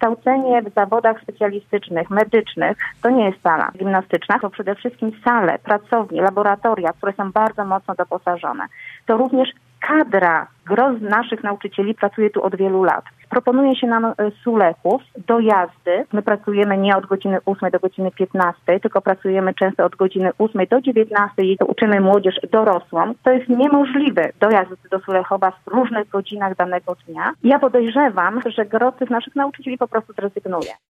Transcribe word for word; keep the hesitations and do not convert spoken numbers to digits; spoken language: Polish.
Kształcenie w zawodach specjalistycznych, medycznych to nie jest sala gimnastyczna, to przede wszystkim sale, pracownie, laboratoria, które są bardzo mocno doposażone. To również kadra, gros naszych nauczycieli pracuje tu od wielu lat. Proponuje się nam SULEK-ów do jazdy. My pracujemy nie od godziny ósmej do godziny piętnastej, tylko pracujemy często od godziny ósmej do dziewiętnastej i to uczymy młodzież dorosłą. To jest niemożliwe dojazd do Sulechowa w różnych godzinach danego dnia. Ja podejrzewam, że gros tych naszych nauczycieli po prostu zrezygnuje.